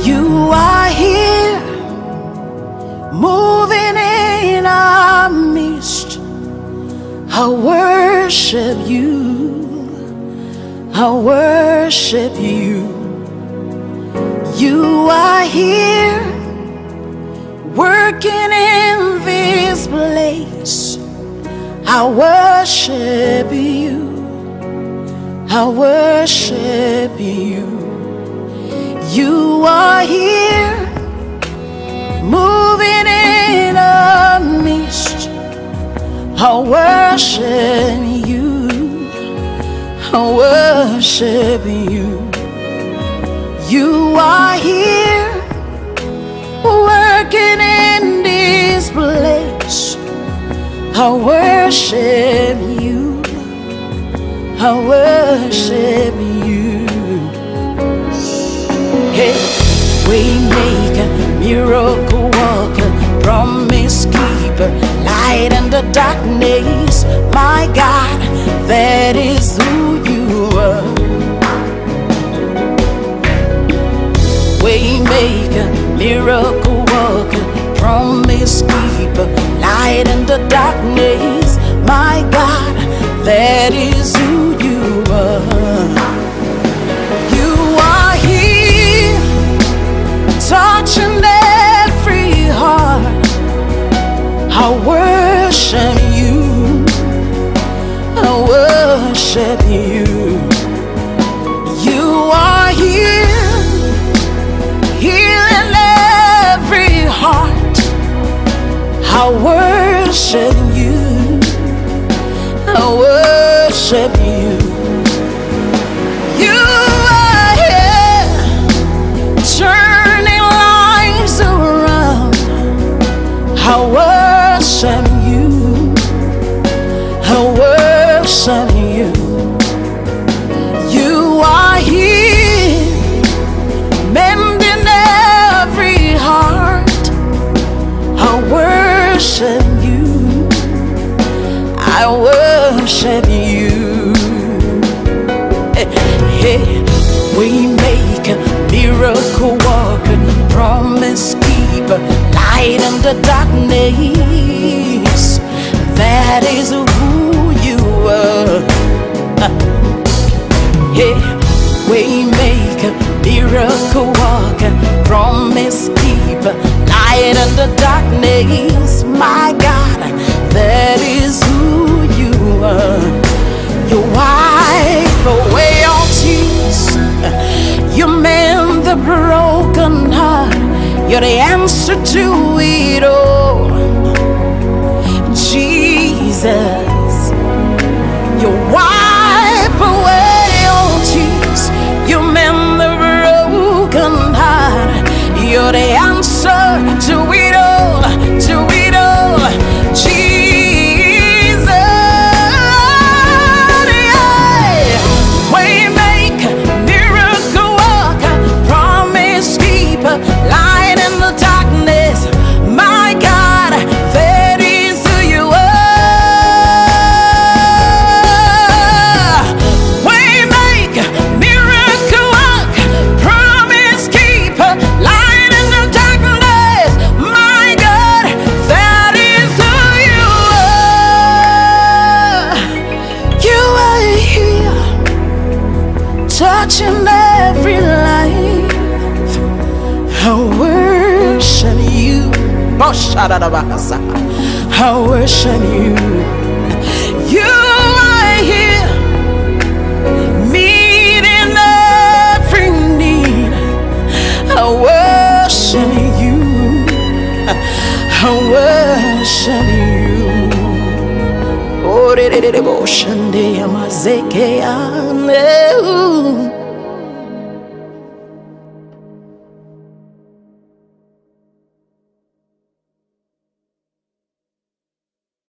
You are here, moving in our midst. I worship you, I worship you. You are here, working in this place. I worship you, I worship you. You are here, moving in our midst. I worship you, I worship you. You are here, working in this place. I worship you, I worship you. Hey, waymaker, miracle worker, promise keeper, light in the darkness. My God, that is who you are. Waymaker, miracle worker, promise keeper, light in the darkness. My God, that is who you are. Touching every heart. I worship you, I worship you. You are here, healing every heart. I worship you, I worship you. You are here, turning lives around. I worship you, I worship you. You are here, mending every heart. I worship you, I worship you. Hey, we make a miracle worker, promise keeper, light in the darkness. That is who you are. Hey, we make a miracle worker, promise keeper, light in the darkness. My God, that is who you are. You wipe away all tears, you mend the broken heart. You're the answer to it all, Jesus. You wipe away all tears, you mend the broken heart. You're the answer to it all, to it all, Jesus. Yeah. Waymaker, miracle worker, promise keeper, light in the darkness. My God, that is who you are. Waymaker, miracle worker, promise keeper, light in the darkness. My God, that is who you are. You are here, touching every life. I worship you. Oh, I worship you. You are here, meeting every need. I worship you, I worship you. Oh,